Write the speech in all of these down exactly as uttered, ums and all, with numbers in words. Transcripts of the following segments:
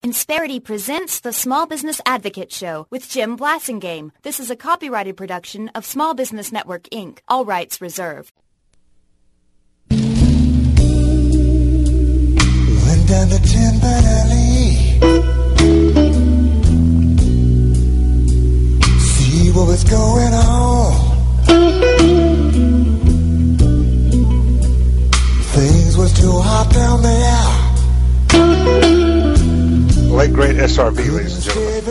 Insperity presents the Small Business Advocate Show with Jim Blasingame. This is a copyrighted production of Small Business Network, Incorporated. All rights reserved. Went down to Timber Alley, see what was going on. Things was too hot down there. Late great S R V, ladies and gentlemen.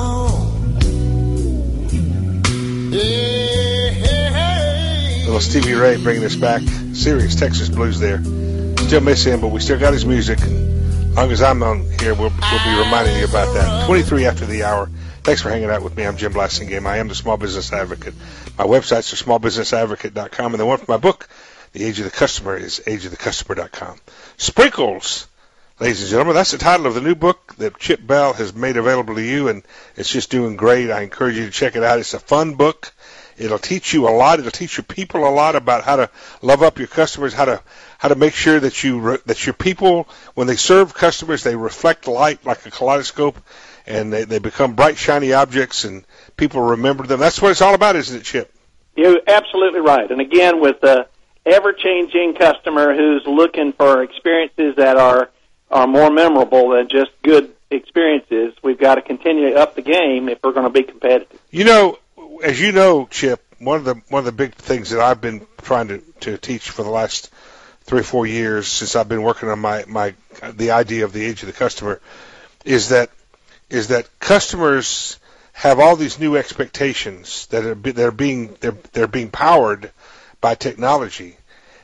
Little Stevie Ray bringing us back. Serious Texas blues there. Still miss him, but we still got his music. And as long as I'm on here, we'll, we'll be reminding you about that. twenty-three after the hour. Thanks for hanging out with me. I'm Jim Blasingame. I am the Small Business Advocate. My websites are small business advocate dot com, and the one for my book, The Age of the Customer, is age of the customer dot com. Sprinkles. Ladies and gentlemen, that's the title of the new book that Chip Bell has made available to you, and it's just doing great. I encourage you to check it out. It's a fun book. It'll teach you a lot. It'll teach your people a lot about how to love up your customers, how to how to make sure that you that your people, when they serve customers, they reflect light like a kaleidoscope, and they, they become bright, shiny objects, and people remember them. That's what it's all about, isn't it, Chip? You're absolutely right. And again, with the ever-changing customer who's looking for experiences that are are more memorable than just good experiences, we've got to continue to up the game if we're going to be competitive. You know, as you know, Chip, one of the one of the big things that I've been trying to, to teach for the last three or four years since I've been working on my, my the idea of the age of the customer is that is that customers have all these new expectations that are they're being they're they're being powered by technology,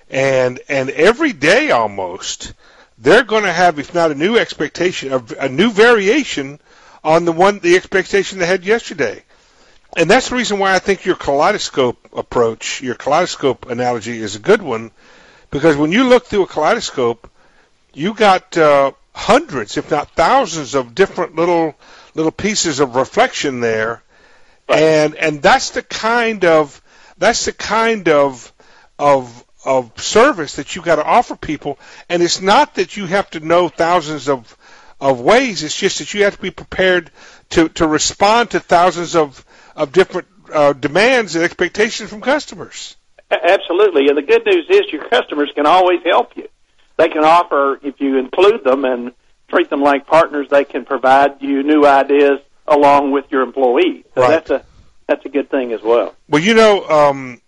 and and every day almost they're going to have, if not a new expectation, a, a new variation on the one the expectation they had yesterday. And that's the reason why I think your kaleidoscope approach, your kaleidoscope analogy is a good one, because when you look through a kaleidoscope, you got uh, hundreds, if not thousands, of different little little pieces of reflection there, right. and and that's the kind of that's the kind of of of service that you got to offer people. And it's not that you have to know thousands of of ways. It's just that you have to be prepared to to respond to thousands of of different uh, demands and expectations from customers. Absolutely. And the good news is your customers can always help you. They can offer, if you include them and treat them like partners, they can provide you new ideas along with your employees. So right. that's a that's a good thing as well. Well, you know, um,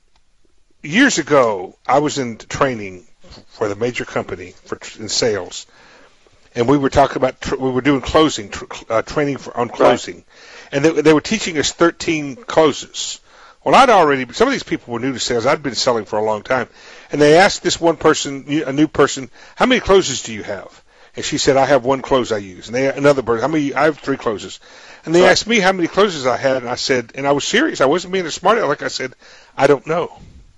years ago, I was in training for the major company for in sales, and we were talking about tr- we were doing closing tr- uh, training for on closing. Right. And they, they were teaching us thirteen closes. Well, I'd already, some of these people were new to sales. I'd been selling for a long time. And they asked this one person, a new person, how many closes do you have? And she said, I have one close I use. And they, another person, how many, I have three closes. And they right. asked me how many closes I had, and I said, and I was serious. I wasn't being a smart aleck. I said, I don't know.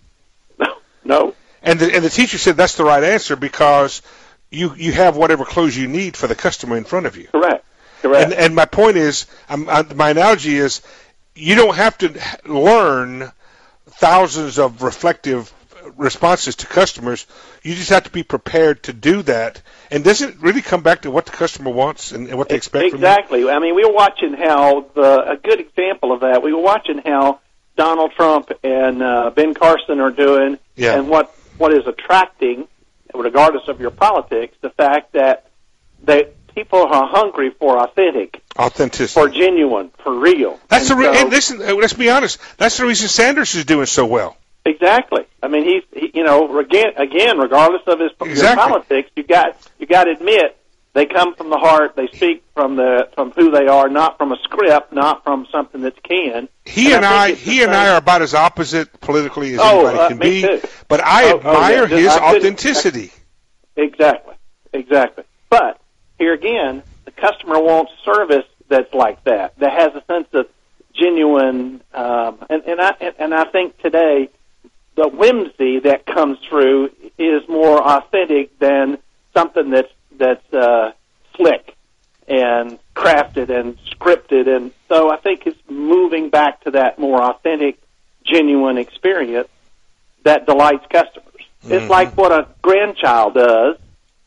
No. No. And the, and the teacher said, that's the right answer, because you, you have whatever close you need for the customer in front of you. Correct. Correct. And, and my point is, I'm, I, my analogy is, you don't have to learn thousands of reflective responses to customers. You just have to be prepared to do that. And does it really come back to what the customer wants and, and what they expect exactly. from you? Exactly. I mean, we were watching how, the, a good example of that, we were watching how Donald Trump and uh, Ben Carson are doing, yeah. and what, what is attracting, regardless of your politics, the fact that they people are hungry for authentic, authenticity, for genuine, for real. That's and the re- so, hey, listen. Let's be honest. That's the reason Sanders is doing so well. Exactly. I mean, he's he, you know again, again, regardless of his exactly. politics, you got you got to admit they come from the heart. They speak from the from who they are, not from a script, not from something that's canned. He and, and I, I he and I are about as opposite politically as oh, anybody uh, can me be. Too. But I oh, admire oh, yeah. his I authenticity. I, exactly. Exactly. But here again, the customer wants service that's like that, that has a sense of genuine, um, and, and I and I think today the whimsy that comes through is more authentic than something that's that's uh, slick and crafted and scripted, and so I think it's moving back to that more authentic, genuine experience that delights customers. Mm-hmm. It's like what a grandchild does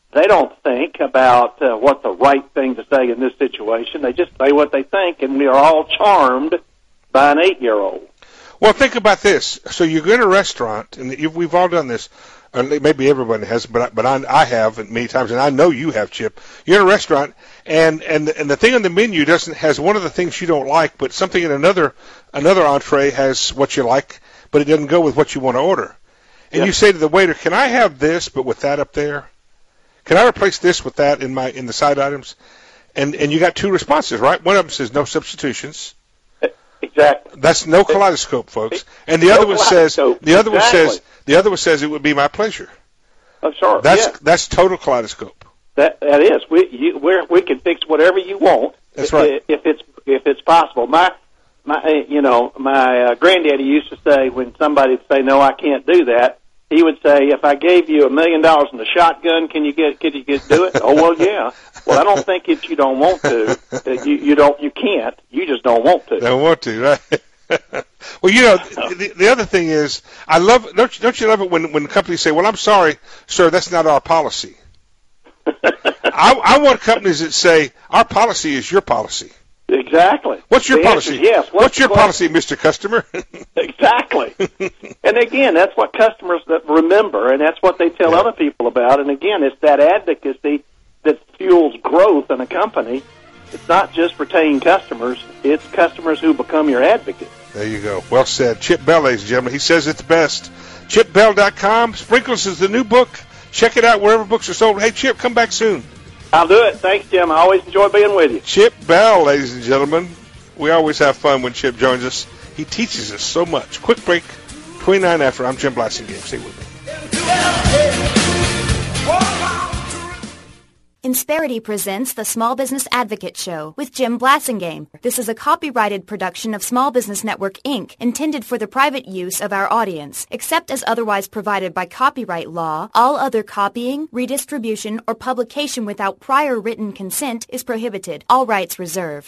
They don't think about uh, what the right thing to say in this situation. They just say what they think, and we are all charmed by an eight-year-old. Well, think about this. So you go to a restaurant, and you've, we've all done this. Or maybe everybody has, but I, but I, I have many times, and I know you have, Chip. You're in a restaurant, and and and the thing on the menu doesn't has one of the things you don't like, but something in another another entree has what you like, but it doesn't go with what you want to order. And Yep. you say to the waiter, "Can I have this, but with that up there? Can I replace this with that in my in the side items?" And and you got two responses, right? One of them says no substitutions. Exactly. That's no kaleidoscope, folks. And the No other one says kaleidoscope. the other one Exactly. says the other one says it would be my pleasure. Oh, sure. That's yeah. that's total kaleidoscope. That that is. We you, we're, we can fix whatever you want. That's if, right. If it's if it's possible. My my uh, you know my uh, granddaddy used to say when somebody would say no, I can't do that. He would say, if I gave you a million dollars in a shotgun, can you get could you get do it? Oh well, yeah. Well, I don't think if you don't want to, uh, you you don't you can't. You just don't want to. Don't want to, right? Well, you know, the, the other thing is, I love don't you, don't you love it when when companies say, "Well, I'm sorry, sir, that's not our policy." I, I want companies that say, "Our policy is your policy." Exactly. What's your The policy? answer is yes. What's What's your the policy, Mister Customer? Exactly. And again, that's what customers that remember, and that's what they tell Yeah. other people about. And again, it's that advocacy that fuels growth in a company. It's not just retain customers; it's customers who become your advocates. There you go. Well said. Chip Bell, ladies and gentlemen. He says it's best. chip bell dot com. Sprinkles is the new book. Check it out wherever books are sold. Hey, Chip, come back soon. I'll do it. Thanks, Jim. I always enjoy being with you. Chip Bell, ladies and gentlemen. We always have fun when Chip joins us. He teaches us so much. Quick break. twenty-nine after. I'm Jim Blassingame. Stay with me. Insperity presents the Small Business Advocate Show with Jim Blassingame. This is a copyrighted production of Small Business Network, Incorporated, intended for the private use of our audience. Except as otherwise provided by copyright law, all other copying, redistribution, or publication without prior written consent is prohibited. All rights reserved.